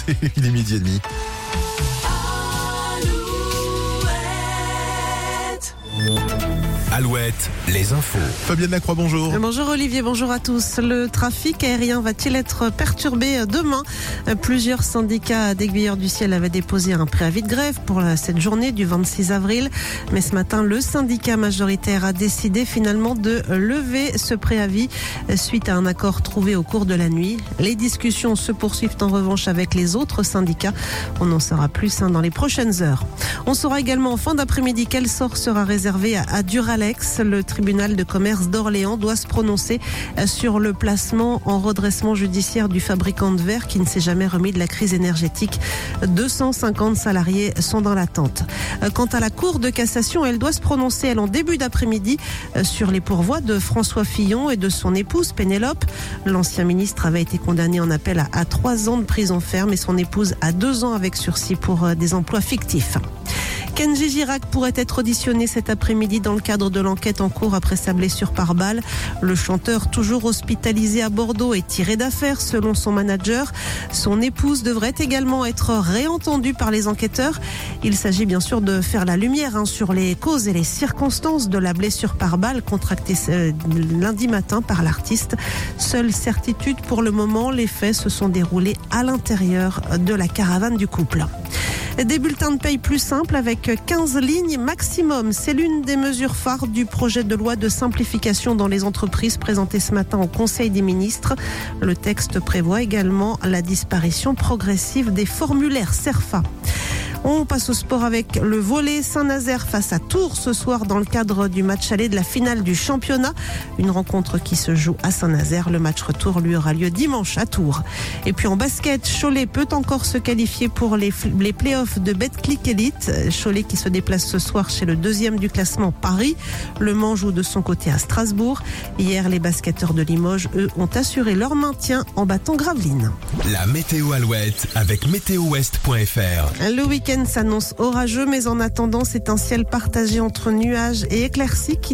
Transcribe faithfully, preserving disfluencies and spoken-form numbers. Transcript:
Il est midi et demi. Alouette, les infos. Fabienne Lacroix, bonjour. Bonjour Olivier, bonjour à tous. Le trafic aérien va-t-il être perturbé demain ? Plusieurs syndicats d'aiguilleurs du ciel avaient déposé un préavis de grève pour cette journée du vingt-six avril. Mais ce matin, le syndicat majoritaire a décidé finalement de lever ce préavis suite à un accord trouvé au cours de la nuit. Les discussions se poursuivent en revanche avec les autres syndicats. On en saura plus dans les prochaines heures. On saura également en fin d'après-midi quel sort sera réservé à Duralex. Le tribunal de commerce d'Orléans doit se prononcer sur le placement en redressement judiciaire du fabricant de verre qui ne s'est jamais remis de la crise énergétique. deux cent cinquante salariés sont dans l'attente. Quant à la Cour de cassation, elle doit se prononcer elle, en début d'après-midi sur les pourvois de François Fillon et de son épouse Pénélope. L'ancien ministre avait été condamné en appel à, à trois ans de prison ferme et son épouse à deux ans avec sursis pour des emplois fictifs. Kenji Girac pourrait être auditionné cet après-midi dans le cadre de l'enquête en cours après sa blessure par balle. Le chanteur, toujours hospitalisé à Bordeaux, est tiré d'affaire selon son manager. Son épouse devrait également être réentendue par les enquêteurs. Il s'agit bien sûr de faire la lumière hein, sur les causes et les circonstances de la blessure par balle contractée euh, lundi matin par l'artiste. Seule certitude pour le moment, les faits se sont déroulés à l'intérieur de la caravane du couple. Des bulletins de paye plus simples avec quinze lignes maximum. C'est l'une des mesures phares du projet de loi de simplification dans les entreprises présenté ce matin au Conseil des ministres. Le texte prévoit également la disparition progressive des formulaires CERFA. On passe au sport avec le volley. Saint-Nazaire face à Tours ce soir dans le cadre du match aller de la finale du championnat. Une rencontre qui se joue à Saint-Nazaire. Le match retour lui aura lieu dimanche à Tours. Et puis en basket, Cholet peut encore se qualifier pour les, les playoffs de Betclic Elite. Cholet qui se déplace ce soir chez le deuxième du classement Paris. Le Mans joue de son côté à Strasbourg. Hier, les basketteurs de Limoges, eux, ont assuré leur maintien en battant Gravelines. La météo Alouette avec météo ouest point f r. Le week-end s'annonce orageux, mais en attendant, c'est un ciel partagé entre nuages et éclaircies qui